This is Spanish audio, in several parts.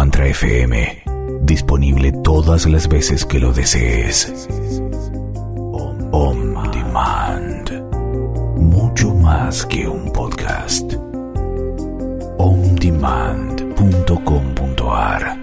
Mantra FM, disponible todas las veces que lo desees. On Demand, mucho más que un podcast. ondemand.com.ar.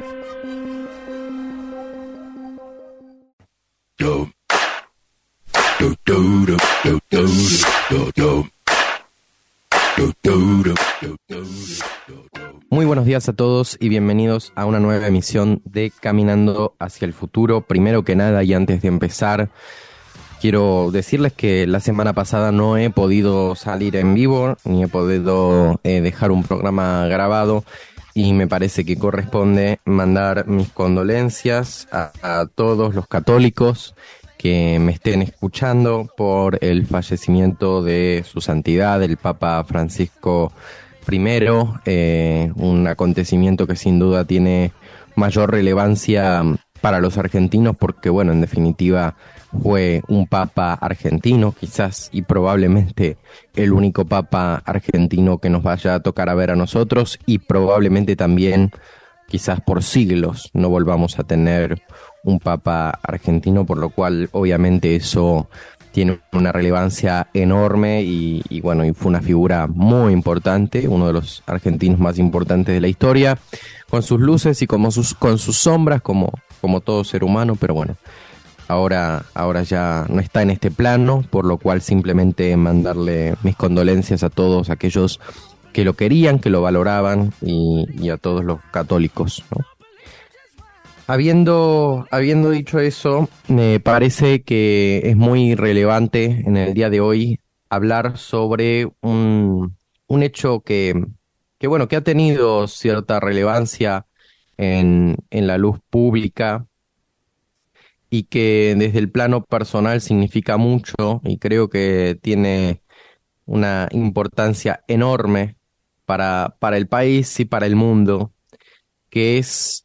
Muy buenos días a todos y bienvenidos a una nueva emisión de Caminando hacia el Futuro. Primero que nada y antes de empezar, quiero decirles que la semana pasada no he podido salir en vivo ni he podido dejar un programa grabado y me parece que corresponde mandar mis condolencias a todos los católicos que me estén escuchando por el fallecimiento de su santidad, el Papa Francisco I, un acontecimiento que sin duda tiene mayor relevancia para los argentinos porque, bueno, en definitiva fue un papa argentino, quizás y probablemente el único papa argentino que nos vaya a tocar a ver a nosotros y probablemente también, quizás por siglos, no volvamos a tener un papa argentino, por lo cual obviamente eso tiene una relevancia enorme y bueno, y fue una figura muy importante, uno de los argentinos más importantes de la historia, con sus luces y con sus sombras, como todo ser humano, pero bueno, ahora ya no está en este plano, por lo cual simplemente mandarle mis condolencias a todos aquellos que lo querían, que lo valoraban y a todos los católicos, ¿no? Habiendo dicho eso, me parece que es muy relevante en el día de hoy hablar sobre un hecho que ha tenido cierta relevancia en la luz pública y que desde el plano personal significa mucho y creo que tiene una importancia enorme para el país y para el mundo, que es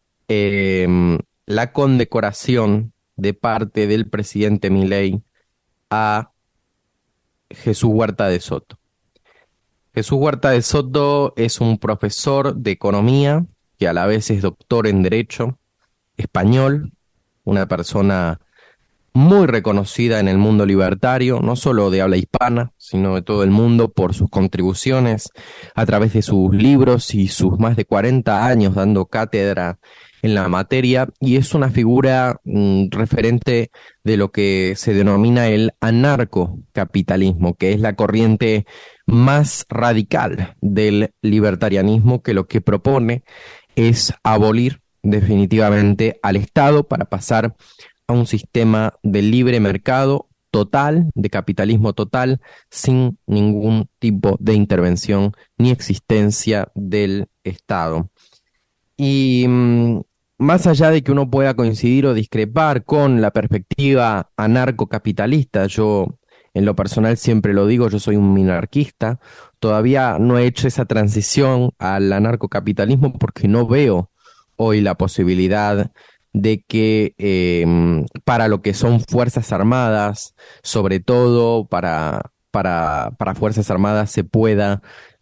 la condecoración de parte del presidente Milei a Jesús Huerta de Soto. Jesús Huerta de Soto es un profesor de economía que a la vez es doctor en Derecho, español, una persona muy reconocida en el mundo libertario, no solo de habla hispana, sino de todo el mundo por sus contribuciones a través de sus libros y sus más de 40 años dando cátedra en la materia, y es una figura referente de lo que se denomina el anarcocapitalismo, que es la corriente más radical del libertarianismo, que lo que propone es abolir definitivamente al Estado para pasar a un sistema de libre mercado total, de capitalismo total, sin ningún tipo de intervención ni existencia del Estado. Y más allá de que uno pueda coincidir o discrepar con la perspectiva anarcocapitalista, yo en lo personal siempre lo digo, yo soy un minarquista, todavía no he hecho esa transición al anarcocapitalismo porque no veo hoy la posibilidad de que para lo que son Fuerzas Armadas, sobre todo para Fuerzas Armadas se pueda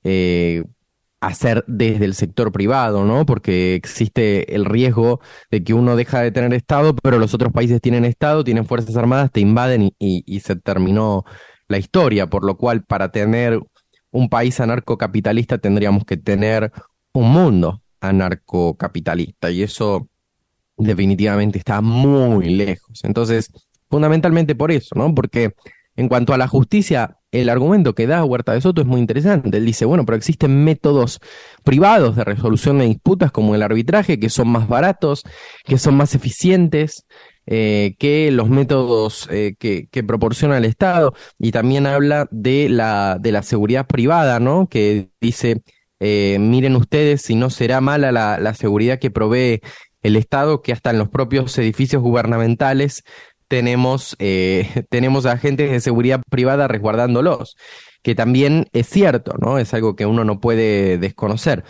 hacer desde el sector privado, ¿no? Porque existe el riesgo de que uno deja de tener Estado, pero los otros países tienen Estado, tienen Fuerzas Armadas, te invaden y se terminó la historia, por lo cual para tener un país anarcocapitalista tendríamos que tener un mundo anarcocapitalista y eso definitivamente está muy lejos. Entonces, fundamentalmente por eso, ¿no? Porque en cuanto a la justicia, el argumento que da Huerta de Soto es muy interesante. Él dice, bueno, pero existen métodos privados de resolución de disputas como el arbitraje que son más baratos, que son más eficientes que los métodos que proporciona el Estado. Y también habla de la seguridad privada, ¿no? Que dice, miren ustedes si no será mala la seguridad que provee el Estado, que hasta en los propios edificios gubernamentales tenemos agentes de seguridad privada resguardándolos, que también es cierto, ¿no? Es algo que uno no puede desconocer.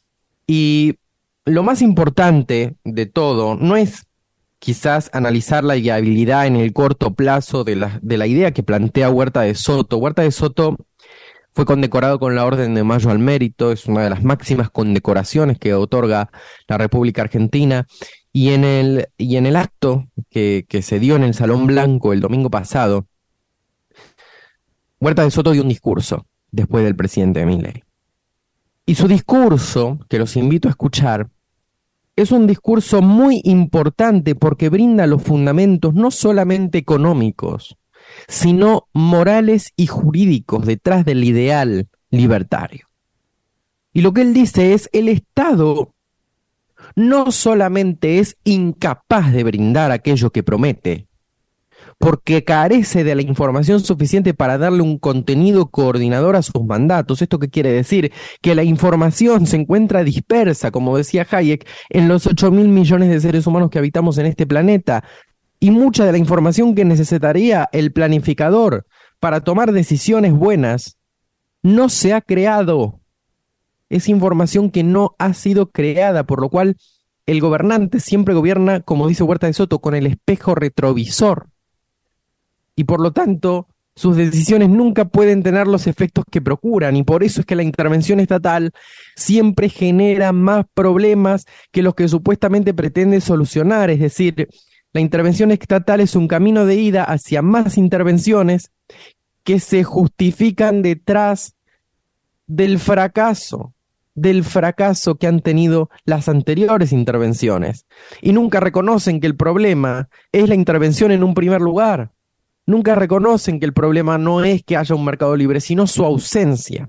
Y lo más importante de todo no es quizás analizar la viabilidad en el corto plazo de la idea que plantea Huerta de Soto. Huerta de Soto Fue condecorado con la Orden de Mayo al Mérito, es una de las máximas condecoraciones que otorga la República Argentina. Y en el acto que se dio en el Salón Blanco el domingo pasado, Huerta de Soto dio un discurso después del presidente Milei. Y su discurso, que los invito a escuchar, es un discurso muy importante porque brinda los fundamentos no solamente económicos, sino morales y jurídicos detrás del ideal libertario. Y lo que él dice es, el Estado no solamente es incapaz de brindar aquello que promete, porque carece de la información suficiente para darle un contenido coordinador a sus mandatos. ¿Esto qué quiere decir? Que la información se encuentra dispersa, como decía Hayek, en los 8.000 millones de seres humanos que habitamos en este planeta, y mucha de la información que necesitaría el planificador para tomar decisiones buenas no se ha creado. Es información que no ha sido creada, por lo cual el gobernante siempre gobierna, como dice Huerta de Soto, con el espejo retrovisor. Y por lo tanto, sus decisiones nunca pueden tener los efectos que procuran, y por eso es que la intervención estatal siempre genera más problemas que los que supuestamente pretende solucionar. Es decir, la intervención estatal es un camino de ida hacia más intervenciones que se justifican detrás del fracaso que han tenido las anteriores intervenciones. Y nunca reconocen que el problema es la intervención en un primer lugar. Nunca reconocen que el problema no es que haya un mercado libre, sino su ausencia.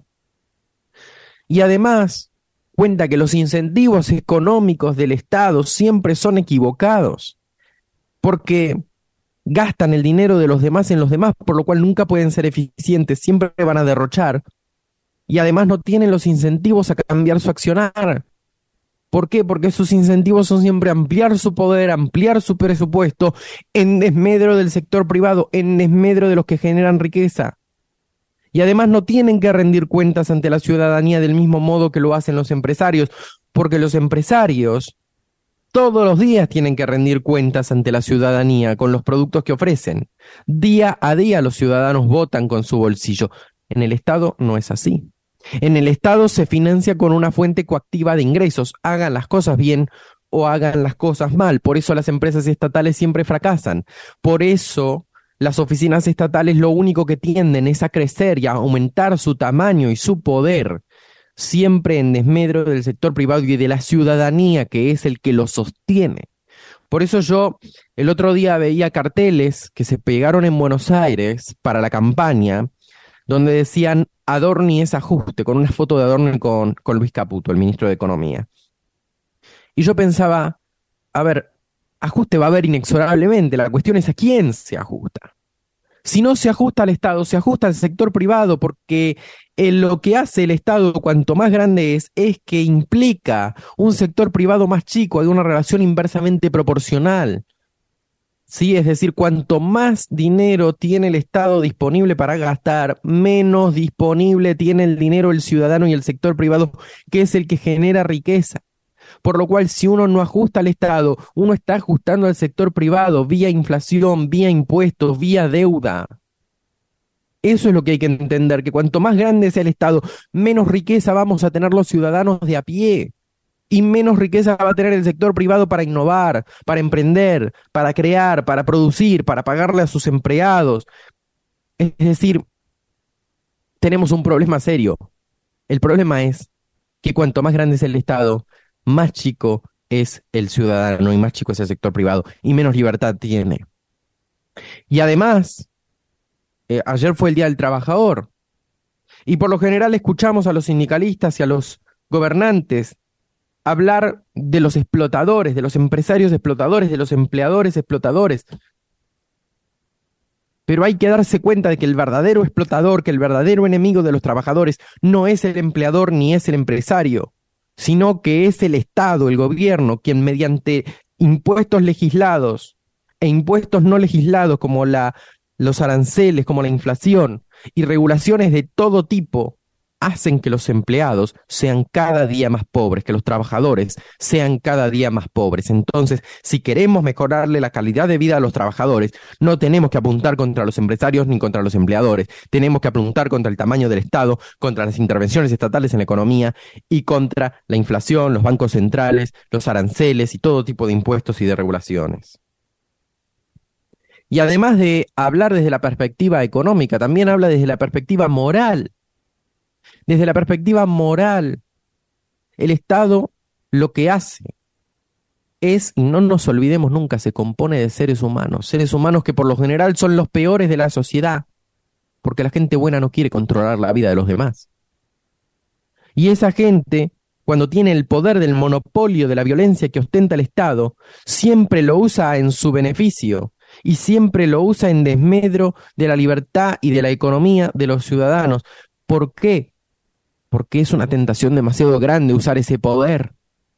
Y además, cuenta que los incentivos económicos del Estado siempre son equivocados, porque gastan el dinero de los demás en los demás, por lo cual nunca pueden ser eficientes, siempre van a derrochar, y además no tienen los incentivos a cambiar su accionar. ¿Por qué? Porque sus incentivos son siempre ampliar su poder, ampliar su presupuesto, en desmedro del sector privado, en desmedro de los que generan riqueza. Y además no tienen que rendir cuentas ante la ciudadanía del mismo modo que lo hacen los empresarios, porque los empresarios todos los días tienen que rendir cuentas ante la ciudadanía con los productos que ofrecen. Día a día los ciudadanos votan con su bolsillo. En el Estado no es así. En el Estado se financia con una fuente coactiva de ingresos, hagan las cosas bien o hagan las cosas mal. Por eso las empresas estatales siempre fracasan. Por eso las oficinas estatales lo único que tienden es a crecer y a aumentar su tamaño y su poder, siempre en desmedro del sector privado y de la ciudadanía, que es el que lo sostiene. Por eso yo el otro día veía carteles que se pegaron en Buenos Aires para la campaña, donde decían Adorni es ajuste, con una foto de Adorni con Luis Caputo, el ministro de Economía. Y yo pensaba, a ver, ajuste va a haber inexorablemente, la cuestión es a quién se ajusta. Si no se ajusta al Estado, se ajusta al sector privado, porque lo que hace el Estado, cuanto más grande es que implica un sector privado más chico, hay una relación inversamente proporcional. Sí, es decir, cuanto más dinero tiene el Estado disponible para gastar, menos disponible tiene el dinero el ciudadano y el sector privado, que es el que genera riqueza. Por lo cual, si uno no ajusta al Estado, uno está ajustando al sector privado vía inflación, vía impuestos, vía deuda. Eso es lo que hay que entender, que cuanto más grande sea el Estado, menos riqueza vamos a tener los ciudadanos de a pie. Y menos riqueza va a tener el sector privado para innovar, para emprender, para crear, para producir, para pagarle a sus empleados. Es decir, tenemos un problema serio. El problema es que cuanto más grande es el Estado, más chico es el ciudadano y más chico es el sector privado y menos libertad tiene. Y además, ayer fue el Día del Trabajador y por lo general escuchamos a los sindicalistas y a los gobernantes hablar de los explotadores, de los empresarios explotadores, de los empleadores explotadores. Pero hay que darse cuenta de que el verdadero explotador, que el verdadero enemigo de los trabajadores no es el empleador ni es el empresario, sino que es el Estado, el gobierno, quien mediante impuestos legislados e impuestos no legislados como los aranceles, como la inflación y regulaciones de todo tipo, hacen que los empleados sean cada día más pobres, que los trabajadores sean cada día más pobres. Entonces, si queremos mejorarle la calidad de vida a los trabajadores, no tenemos que apuntar contra los empresarios ni contra los empleadores. Tenemos que apuntar contra el tamaño del Estado, contra las intervenciones estatales en la economía y contra la inflación, los bancos centrales, los aranceles y todo tipo de impuestos y de regulaciones. Y además de hablar desde la perspectiva económica, también habla desde la perspectiva moral. Desde la perspectiva moral, el Estado lo que hace es, y no nos olvidemos nunca, se compone de seres humanos que por lo general son los peores de la sociedad, porque la gente buena no quiere controlar la vida de los demás. Y esa gente, cuando tiene el poder del monopolio de la violencia que ostenta el Estado, siempre lo usa en su beneficio y siempre lo usa en desmedro de la libertad y de la economía de los ciudadanos. ¿Por qué? Porque es una tentación demasiado grande usar ese poder.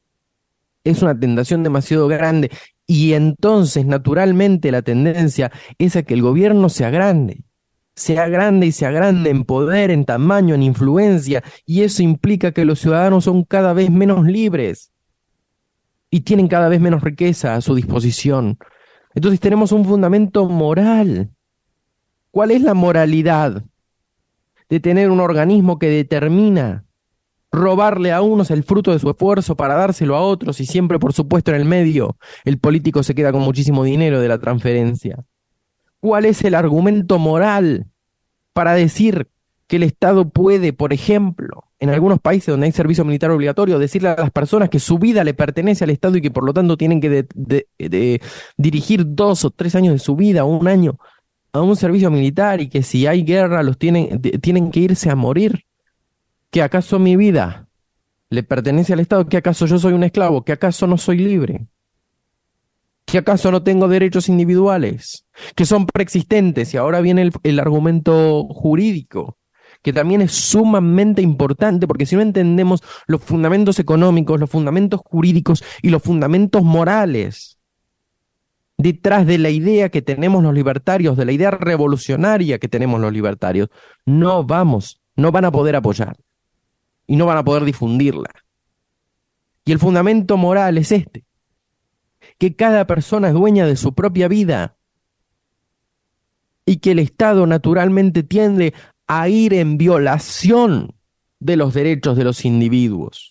Es una tentación demasiado grande. Y entonces, naturalmente, la tendencia es a que el gobierno sea grande y sea grande en poder, en tamaño, en influencia. Y eso implica que los ciudadanos son cada vez menos libres y tienen cada vez menos riqueza a su disposición. Entonces tenemos un fundamento moral. ¿Cuál es la moralidad de tener un organismo que determina robarle a unos el fruto de su esfuerzo para dárselo a otros y siempre, por supuesto, en el medio el político se queda con muchísimo dinero de la transferencia? ¿Cuál es el argumento moral para decir que el Estado puede, por ejemplo, en algunos países donde hay servicio militar obligatorio, decirle a las personas que su vida le pertenece al Estado y que por lo tanto tienen que dirigir 2 o 3 años de su vida o un año a un servicio militar y que si hay guerra tienen que irse a morir? ¿Que acaso mi vida le pertenece al Estado? ¿Que acaso yo soy un esclavo? ¿Que acaso no soy libre? ¿Que acaso no tengo derechos individuales? Que son preexistentes. Y ahora viene el argumento jurídico, que también es sumamente importante, porque si no entendemos los fundamentos económicos, los fundamentos jurídicos y los fundamentos morales detrás de la idea que tenemos los libertarios, de la idea revolucionaria que tenemos los libertarios, no van a poder apoyar y no van a poder difundirla. Y el fundamento moral es este: que cada persona es dueña de su propia vida y que el Estado naturalmente tiende a ir en violación de los derechos de los individuos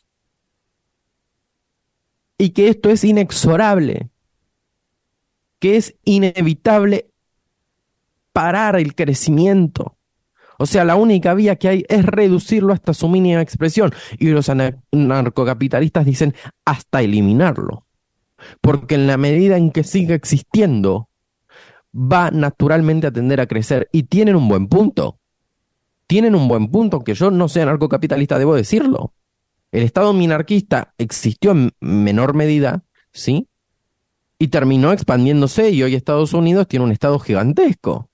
y que esto es inexorable, que es inevitable parar el crecimiento. O sea, la única vía que hay es reducirlo hasta su mínima expresión, y los anarcocapitalistas dicen hasta eliminarlo. Porque en la medida en que siga existiendo, va naturalmente a tender a crecer. Y tienen un buen punto. Tienen un buen punto, que yo no sea anarcocapitalista, debo decirlo. El Estado minarquista existió en menor medida, ¿sí? Y terminó expandiéndose, y hoy Estados Unidos tiene un Estado gigantesco,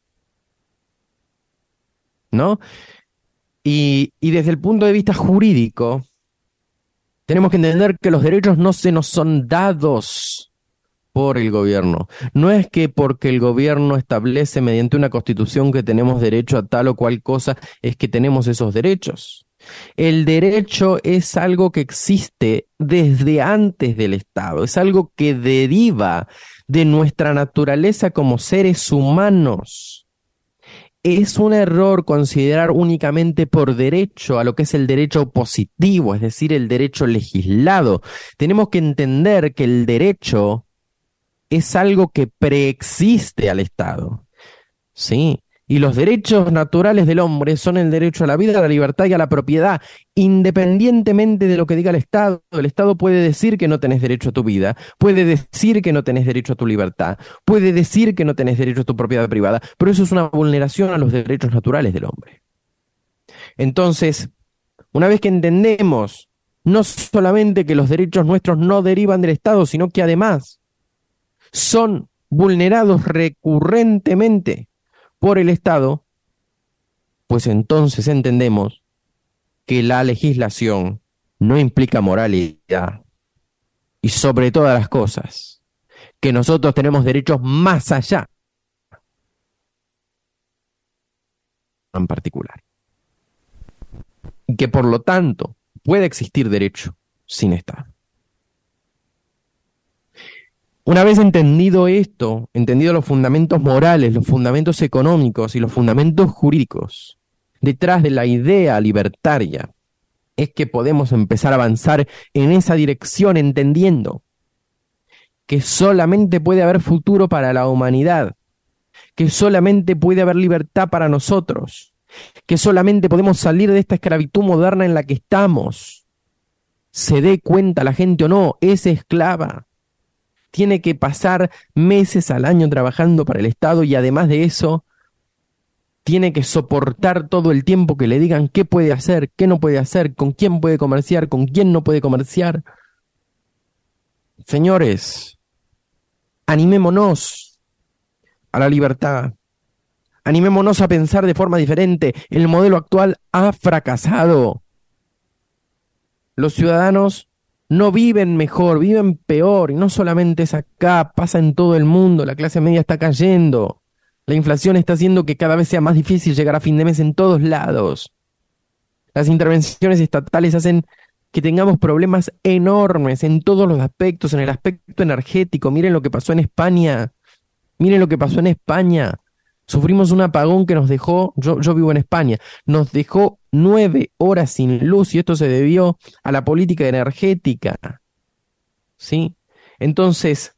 ¿no? Y desde el punto de vista jurídico, tenemos que entender que los derechos no se nos son dados por el gobierno. No es que porque el gobierno establece mediante una constitución que tenemos derecho a tal o cual cosa, es que tenemos esos derechos. El derecho es algo que existe desde antes del Estado, es algo que deriva de nuestra naturaleza como seres humanos. Es un error considerar únicamente por derecho a lo que es el derecho positivo, es decir, el derecho legislado. Tenemos que entender que el derecho es algo que preexiste al Estado, ¿sí? Y los derechos naturales del hombre son el derecho a la vida, a la libertad y a la propiedad, independientemente de lo que diga el Estado. El Estado puede decir que no tenés derecho a tu vida, puede decir que no tenés derecho a tu libertad, puede decir que no tenés derecho a tu propiedad privada, pero eso es una vulneración a los derechos naturales del hombre. Entonces, una vez que entendemos no solamente que los derechos nuestros no derivan del Estado, sino que además son vulnerados recurrentemente por el Estado, pues entonces entendemos que la legislación no implica moralidad y, sobre todas las cosas, que nosotros tenemos derechos más allá en particular. y que por lo tanto puede existir derecho sin Estado. Una vez entendido esto, entendido los fundamentos morales, los fundamentos económicos y los fundamentos jurídicos detrás de la idea libertaria, es que podemos empezar a avanzar en esa dirección entendiendo que solamente puede haber futuro para la humanidad, que solamente puede haber libertad para nosotros, que solamente podemos salir de esta esclavitud moderna en la que estamos. Se dé cuenta la gente o no, es esclava. Tiene que pasar meses al año trabajando para el Estado y además de eso, tiene que soportar todo el tiempo que le digan qué puede hacer, qué no puede hacer, con quién puede comerciar, con quién no puede comerciar. Señores, animémonos a la libertad. Animémonos a pensar de forma diferente. El modelo actual ha fracasado. Los ciudadanos no viven mejor, viven peor. Y no solamente es acá, pasa en todo el mundo. La clase media está cayendo. La inflación está haciendo que cada vez sea más difícil llegar a fin de mes en todos lados. Las intervenciones estatales hacen que tengamos problemas enormes en todos los aspectos, en el aspecto energético. Miren lo que pasó en España. Miren lo que pasó en España. Sufrimos un apagón que nos dejó, yo vivo en España, nos dejó 9 horas sin luz y esto se debió a la política energética. ¿Sí? Entonces,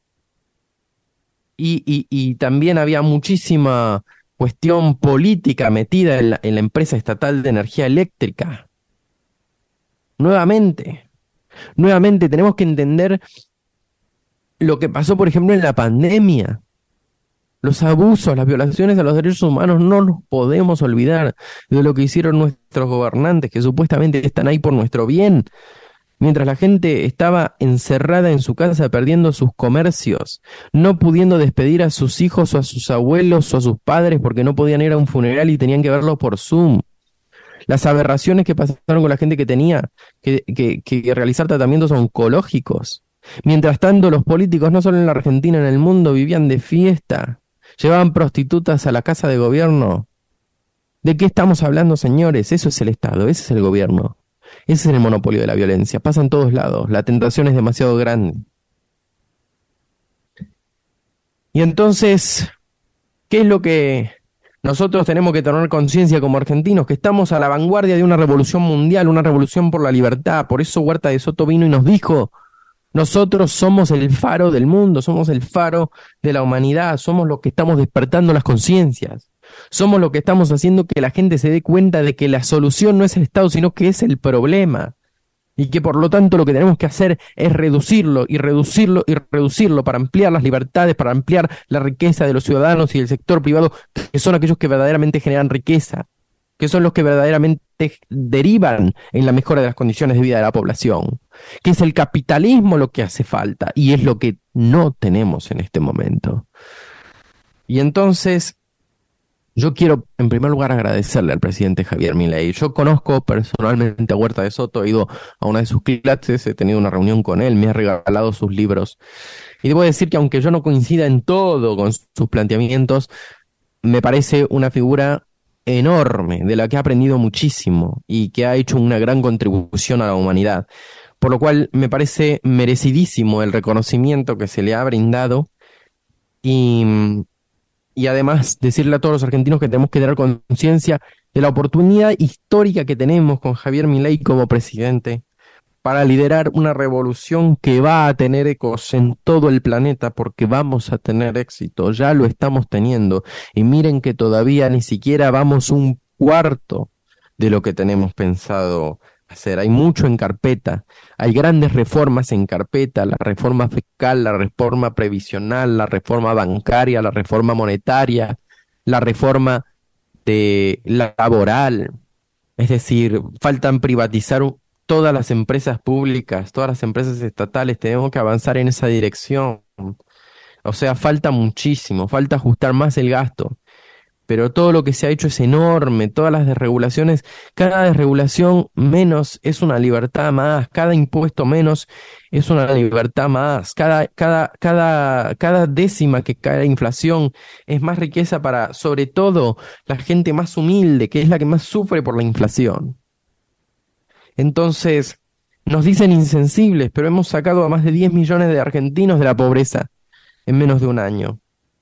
y también había muchísima cuestión política metida en la empresa estatal de energía eléctrica. Nuevamente tenemos que entender lo que pasó, por ejemplo, en la pandemia. Los abusos, las violaciones a los derechos humanos, no nos podemos olvidar de lo que hicieron nuestros gobernantes, que supuestamente están ahí por nuestro bien. Mientras la gente estaba encerrada en su casa, perdiendo sus comercios, no pudiendo despedir a sus hijos o a sus abuelos o a sus padres porque no podían ir a un funeral y tenían que verlo por Zoom. Las aberraciones que pasaron con la gente que tenía que realizar tratamientos oncológicos. Mientras tanto, los políticos, no solo en la Argentina, en el mundo, vivían de fiesta. Llevaban prostitutas a la casa de gobierno. ¿De qué estamos hablando, señores? Eso es el Estado, ese es el gobierno. Ese es el monopolio de la violencia. Pasa en todos lados. La tentación es demasiado grande. Y entonces, ¿qué es lo que nosotros tenemos que tener conciencia como argentinos? Que estamos a la vanguardia de una revolución mundial, una revolución por la libertad. Por eso Huerta de Soto vino y nos dijo: nosotros somos el faro del mundo, somos el faro de la humanidad, somos los que estamos despertando las conciencias, somos los que estamos haciendo que la gente se dé cuenta de que la solución no es el Estado, sino que es el problema, y que por lo tanto lo que tenemos que hacer es reducirlo y reducirlo y reducirlo para ampliar las libertades, para ampliar la riqueza de los ciudadanos y del sector privado, que son aquellos que verdaderamente generan riqueza, que son los que verdaderamente derivan en la mejora de las condiciones de vida de la población, que es el capitalismo lo que hace falta y es lo que no tenemos en este momento. Y entonces, yo quiero en primer lugar agradecerle al presidente Javier Milei. Yo conozco personalmente a Huerta de Soto, he ido a una de sus clases, he tenido una reunión con él, me ha regalado sus libros. Y debo decir que aunque yo no coincida en todo con sus planteamientos, me parece una figura enorme, de la que ha aprendido muchísimo y que ha hecho una gran contribución a la humanidad, por lo cual me parece merecidísimo el reconocimiento que se le ha brindado y además decirle a todos los argentinos que tenemos que tener conciencia de la oportunidad histórica que tenemos con Javier Milei como presidente para liderar una revolución que va a tener ecos en todo el planeta, porque vamos a tener éxito, ya lo estamos teniendo, y miren que todavía ni siquiera vamos un cuarto de lo que tenemos pensado hacer. Hay mucho en carpeta, hay grandes reformas en carpeta: la reforma fiscal, la reforma previsional, la reforma bancaria, la reforma monetaria, la reforma laboral. Es decir, faltan privatizar todas las empresas públicas, todas las empresas estatales. Tenemos que avanzar en esa dirección. O sea, falta muchísimo, falta ajustar más el gasto. Pero todo lo que se ha hecho es enorme, todas las desregulaciones, cada desregulación menos es una libertad más, cada impuesto menos es una libertad más, cada décima que cae la inflación es más riqueza para, sobre todo, la gente más humilde, que es la que más sufre por la inflación. Entonces, nos dicen insensibles, pero hemos sacado a más de 10 millones de argentinos de la pobreza en menos de un año.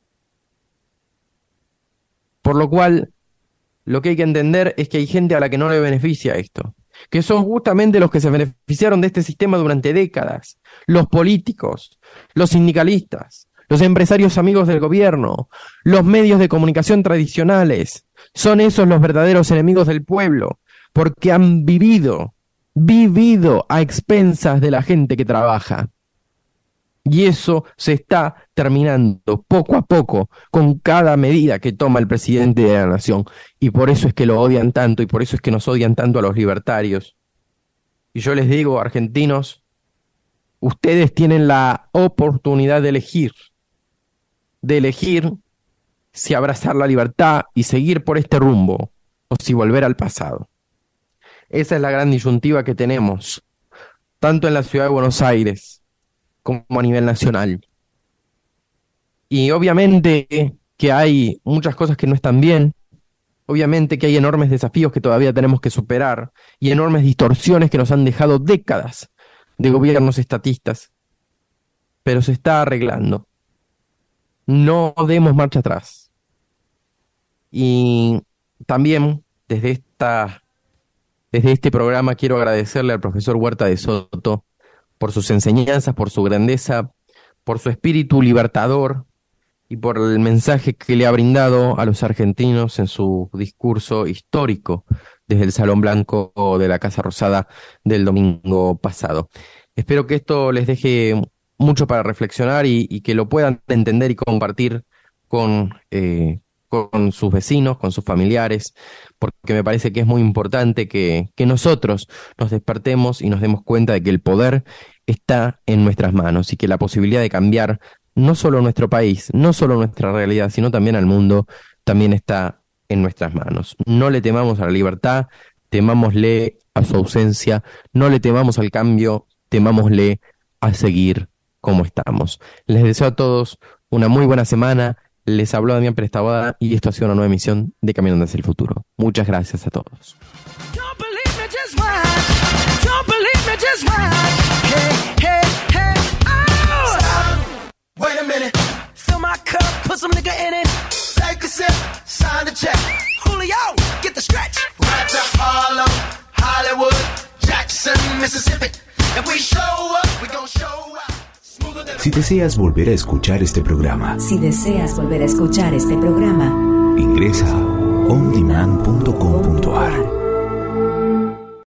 Por lo cual, lo que hay que entender es que hay gente a la que no le beneficia esto, que son justamente los que se beneficiaron de este sistema durante décadas, los políticos, los sindicalistas, los empresarios amigos del gobierno, los medios de comunicación tradicionales. Son esos los verdaderos enemigos del pueblo, porque han vivido a expensas de la gente que trabaja. Y eso se está terminando poco a poco con cada medida que toma el presidente de la nación. Y por eso es que lo odian tanto y por eso es que nos odian tanto a los libertarios. Y yo les digo, argentinos, ustedes tienen la oportunidad de elegir si abrazar la libertad y seguir por este rumbo o si volver al pasado. Esa es la gran disyuntiva que tenemos, tanto en la ciudad de Buenos Aires como a nivel nacional. Y obviamente que hay muchas cosas que no están bien, obviamente que hay enormes desafíos que todavía tenemos que superar y enormes distorsiones que nos han dejado décadas de gobiernos estatistas, pero se está arreglando. No demos marcha atrás. Y también desde este programa quiero agradecerle al profesor Huerta de Soto por sus enseñanzas, por su grandeza, por su espíritu libertador y por el mensaje que le ha brindado a los argentinos en su discurso histórico desde el Salón Blanco de la Casa Rosada del domingo pasado. Espero que esto les deje mucho para reflexionar y que lo puedan entender y compartir con sus vecinos, con sus familiares, porque me parece que es muy importante que nosotros nos despertemos y nos demos cuenta de que el poder está en nuestras manos y que la posibilidad de cambiar no solo nuestro país, no solo nuestra realidad, sino también al mundo, también está en nuestras manos. No le temamos a la libertad, temámosle a su ausencia, no le temamos al cambio, temámosle a seguir como estamos. Les deseo a todos una muy buena semana. Les habló Damián Pérez Taboada y esto ha sido una nueva emisión de Caminando hacia el Futuro. Muchas gracias a todos. Wait a minute, fill my cup, put some nigga in it. Take a sip, sign the check. Julio, get the stretch. Right to Harlem, Hollywood, Jackson, Mississippi. If we show up, we gon' show up. Si deseas volver a escuchar este programa, ingresa a ondemand.com.ar.